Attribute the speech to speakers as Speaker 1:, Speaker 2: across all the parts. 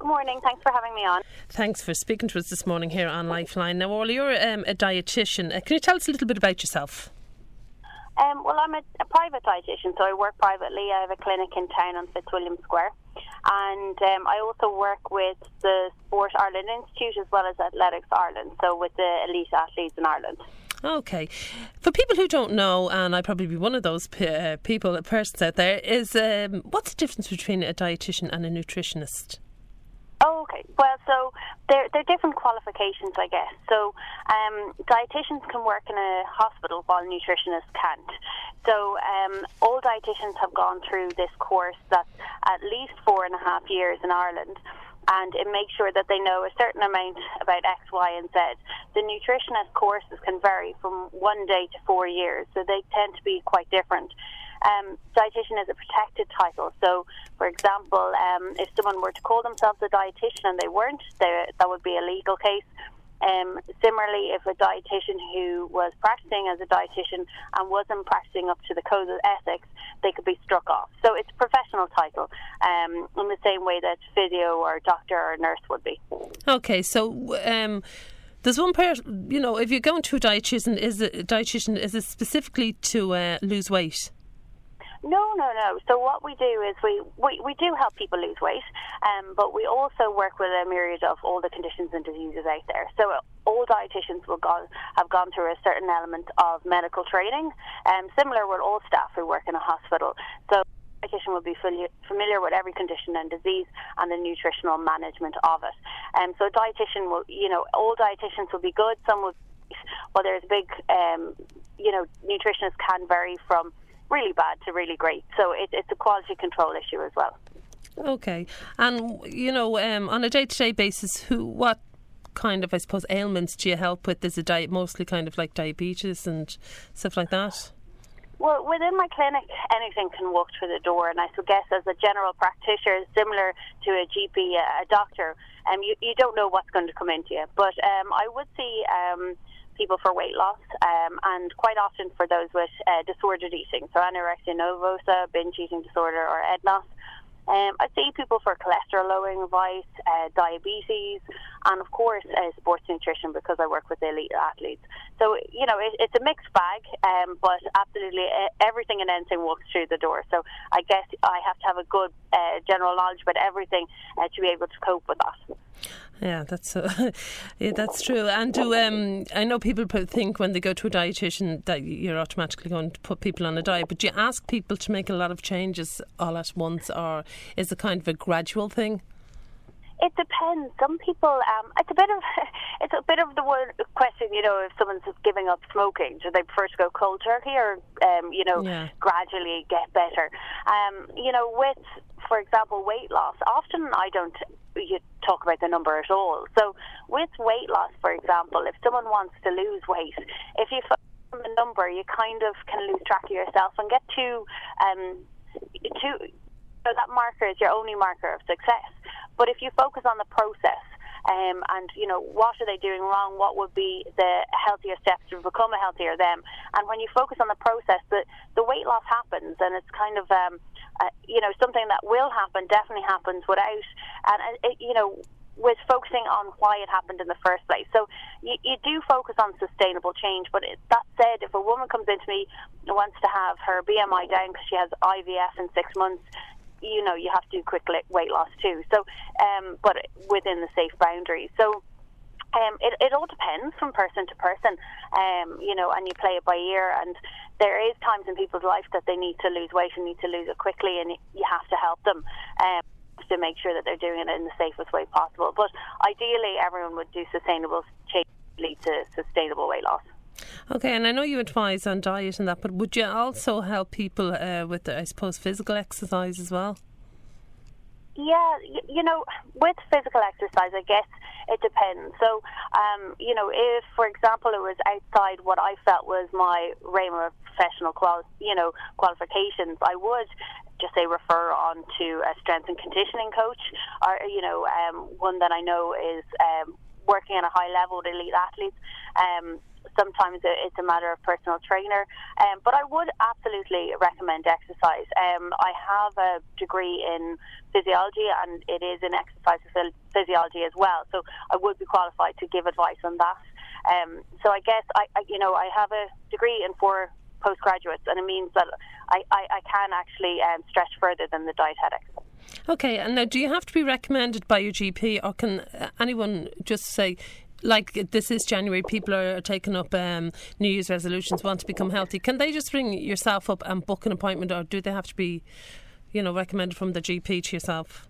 Speaker 1: Good morning. Thanks for having me on.
Speaker 2: Thanks for speaking to us this morning here on Lifeline. Now, Orla, you're a dietitian. Can you tell us a little bit about yourself?
Speaker 1: Well, I'm a private dietitian, so I work privately. I have a clinic in town on Fitzwilliam Square. And I also work with the Sport Ireland Institute as well as Athletics Ireland, so with the elite athletes in Ireland.
Speaker 2: Okay. For people who don't know, and I'd probably be one of those persons out there, is what's the difference between a dietitian and a nutritionist?
Speaker 1: Oh, okay. Well, so they're different qualifications, I guess. So dietitians can work in a hospital while nutritionists can't. So all dietitians have gone through this course that's at least 4.5 years in Ireland, and it makes sure that they know a certain amount about X, Y, and Z. The nutritionist courses can vary from 1 day to 4 years, so they tend to be quite different. Dietitian is a protected title, so for example, if someone were to call themselves a dietitian and they weren't, that would be a legal case. Similarly, if a dietitian who was practicing as a dietitian and wasn't practicing up to the code of ethics, they could be struck off. So it's a professional title, in the same way that physio or doctor or nurse would be. Okay,
Speaker 2: so there's one person, if you're going to a dietitian, is it specifically to lose weight?
Speaker 1: No. So what we do is we do help people lose weight, but we also work with a myriad of all the conditions and diseases out there. So all dietitians have gone through a certain element of medical training, similar with all staff who work in a hospital. So a dietitian will be familiar with every condition and disease and the nutritional management of it. So a dietitian will, all dietitians will be good. Some will, well, there's big, nutritionists can vary from really bad to really great. So it's a quality control issue as well.
Speaker 2: Okay. And, on a day-to-day basis, what kind of, I suppose, ailments do you help with? Is it mostly kind of like diabetes and stuff like that?
Speaker 1: Well, within my clinic, anything can walk through the door, and I guess as a general practitioner, similar to a GP, a doctor, you don't know what's going to come into you. But I would see people for weight loss, and quite often for those with disordered eating, so anorexia nervosa, binge eating disorder, or EDNOS. I see people for cholesterol lowering advice, diabetes, and of course sports nutrition, because I work with the elite athletes. So it's a mixed bag, but absolutely everything and anything walks through the door. So I guess I have to have a good general knowledge about everything to be able to cope with that.
Speaker 2: Yeah, that's true. And I know people think when they go to a dietitian that you're automatically going to put people on a diet, but do you ask people to make a lot of changes all at once, or is it kind of a gradual thing?
Speaker 1: It depends. Some people, it's a bit of the word question. If someone's just giving up smoking, do they prefer to go cold turkey or gradually get better? With, for example, weight loss, often you talk about the number at all. So with weight loss, for example, if someone wants to lose weight, if you focus on the number, you kind of can lose track of yourself and get so that marker is your only marker of success. But if you focus on the process, and what are they doing wrong, what would be the healthier steps to become a healthier them, and when you focus on the process, the weight loss happens, and it's kind of something that will happen, definitely happens without, and with focusing on why it happened in the first place. So you do focus on sustainable change, but that said, if a woman comes into me and wants to have her BMI down because she has IVF in 6 months, you have to do quick weight loss too. So, but within the safe boundaries. So, it all depends from person to person, and you play it by ear. And there is times in people's life that they need to lose weight and need to lose it quickly, and you have to help them to make sure that they're doing it in the safest way possible. But ideally, everyone would do sustainable change lead to sustainable weight loss.
Speaker 2: Okay, and I know you advise on diet and that, but would you also help people with, I suppose, physical exercise as well?
Speaker 1: Yeah, with physical exercise, I guess it depends. So, if, for example, it was outside what I felt was my realm of professional qualifications, I would just say refer on to a strength and conditioning coach, or one that I know is working at a high level with elite athletes. Sometimes it's a matter of personal trainer, but I would absolutely recommend exercise. I have a degree in physiology, and it is in exercise physiology as well, so I would be qualified to give advice on that. So I guess I have a degree in 4 postgraduates, and it means that I can actually stretch further than the dietetics.
Speaker 2: Okay, and now do you have to be recommended by your GP, or can anyone just say, like this is January, people are taking up New Year's resolutions, want to become healthy? Can they just ring yourself up and book an appointment, or do they have to be, recommended from the GP to yourself?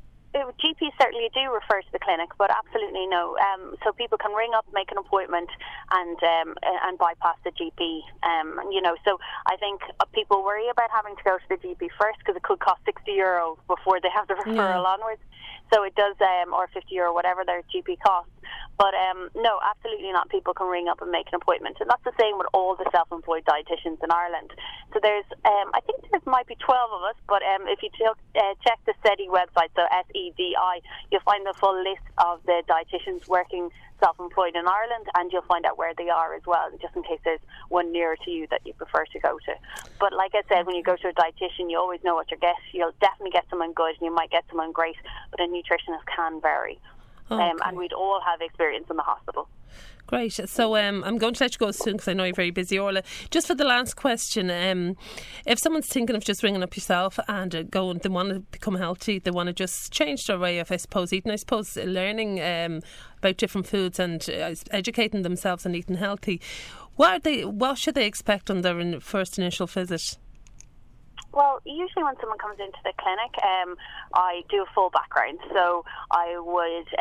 Speaker 1: GPs certainly do refer to the clinic, but absolutely no. So people can ring up, make an appointment, and bypass the GP. So I think people worry about having to go to the GP first because it could cost €60 before they have the referral onwards. So it does, or €50, whatever their GP costs. But no, absolutely not. People can ring up and make an appointment, and that's the same with all the self-employed dietitians in Ireland. So there's, I think there might be 12 of us, but if you check the SEDI website, so SEDI, you'll find the full list of the dietitians working self-employed in Ireland, and you'll find out where they are as well, just in case there's one nearer to you that you prefer to go to. But like I said, when you go to a dietitian, you always know what you get. You'll definitely get someone good, and you might get someone great, but a nutritionist can vary. Okay. And we'd all have experience in the hospital.
Speaker 2: Great. So I'm going to let you go soon because I know you're very busy, Orla. Just for the last question, if someone's thinking of just ringing up yourself and they want to become healthy, they want to just change their way of, I suppose, eating, learning about different foods and educating themselves on eating healthy, what should they expect on their first initial visit?
Speaker 1: Well, usually when someone comes into the clinic, I do a full background. So I would,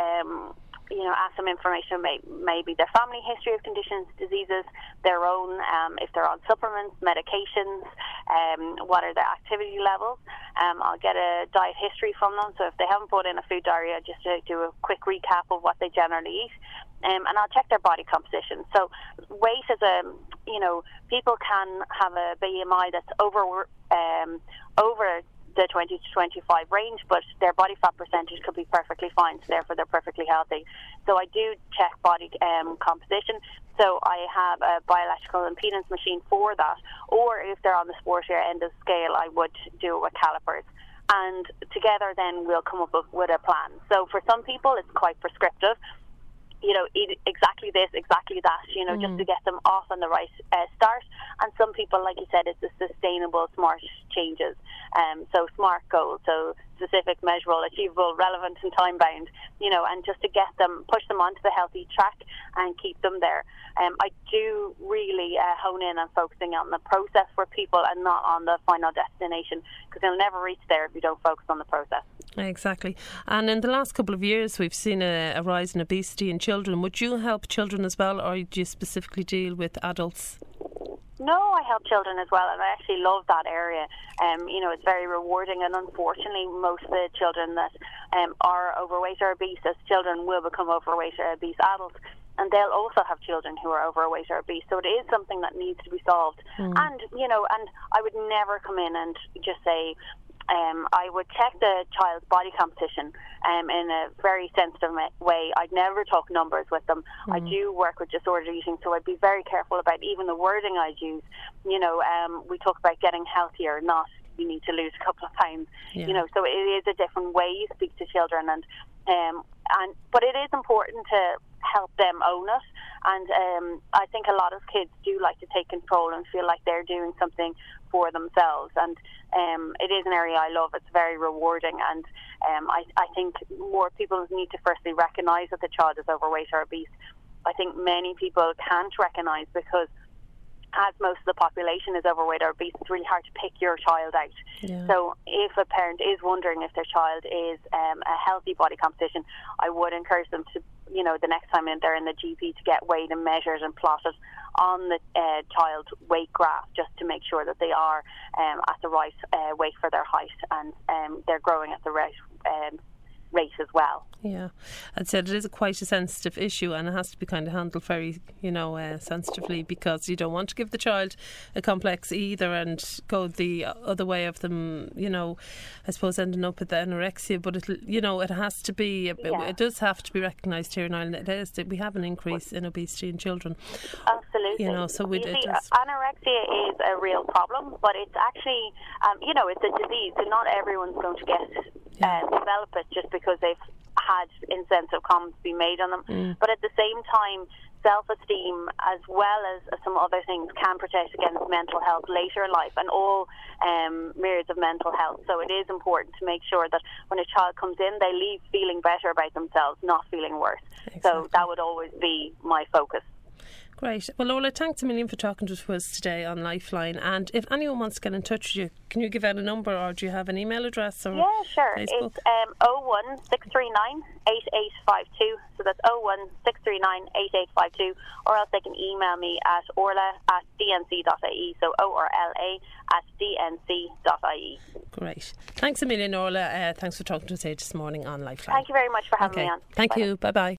Speaker 1: ask some information, maybe their family history of conditions, diseases, their own, if they're on supplements, medications, what are their activity levels. I'll get a diet history from them. So if they haven't put in a food diary, I just do a quick recap of what they generally eat. And I'll check their body composition. So weight is people can have a BMI that's over the 20 to 25 range, but their body fat percentage could be perfectly fine, so therefore they're perfectly healthy. So I do check body composition. So I have a bioelectrical impedance machine for that, or if they're on the sportier end of the scale, I would do it with calipers. And together then we'll come up with a plan. So for some people it's quite prescriptive. Eat exactly this, exactly that, just to get them off on the right start. And some people, like you said, it's the sustainable, smart changes. So SMART goals, so specific, measurable, achievable, relevant and time-bound, and just to push them onto the healthy track and keep them there. I do really hone in on focusing on the process for people and not on the final destination, because they'll never reach there if you don't focus on the process.
Speaker 2: Exactly. And in the last couple of years, we've seen a rise in obesity in children. Would you help children as well, or do you specifically deal with adults?
Speaker 1: No, I help children as well, and I actually love that area. It's very rewarding, and unfortunately, most of the children that are overweight or obese as children will become overweight or obese adults, and they'll also have children who are overweight or obese. So it is something that needs to be solved. And I would never come in and just say, I would check the child's body composition in a very sensitive way. I'd never talk numbers with them. I do work with disordered eating, so I'd be very careful about even the wording I'd use. We talk about getting healthier, not you need to lose a couple of pounds. So it is a different way you speak to children, but it is important to help them own it. And I think a lot of kids do like to take control and feel like they're doing something for themselves. And it is an area I love. It's very rewarding. And I think more people need to firstly recognise that the child is overweight or obese. I think many people can't recognise because as most of the population is overweight or obese, it's really hard to pick your child out. Yeah. So if a parent is wondering if their child is a healthy body composition, I would encourage them to, the next time they're in the GP, to get weighed and measured and plotted on the child's weight graph, just to make sure that they are at the right weight for their height, and they're growing at the right rate as well.
Speaker 2: Yeah, I'd say it is quite a sensitive issue, and it has to be kind of handled very, sensitively, because you don't want to give the child a complex either and go the other way of them, I suppose ending up with the anorexia. But it has to be, it does have to be recognised here in Ireland. We have an increase in obesity in children.
Speaker 1: Absolutely.
Speaker 2: So
Speaker 1: anorexia is a real problem, but it's actually, it's a disease, so not everyone's going to develop it just because they've had insensitive comments be made on them. But at the same time, self-esteem as well as some other things can protect against mental health later in life, and all myriads of mental health. So it is important to make sure that when a child comes in, they leave feeling better about themselves, not feeling worse. Exactly. So that would always be my focus.
Speaker 2: Great. Well, Orla, thanks a million for talking to us today on Lifeline. And if anyone wants to get in touch with you, can you give out a number, or do you have an email address? Or
Speaker 1: sure.
Speaker 2: Facebook?
Speaker 1: It's 01639 8852. So that's 01639 8852. Or else they can email me at orla@dnc.ie. So orla@dnc.ie.
Speaker 2: Great. Thanks a million, Orla. Thanks for talking to us here this morning on Lifeline.
Speaker 1: Thank you very much for having me on.
Speaker 2: Thank you. Bye-bye.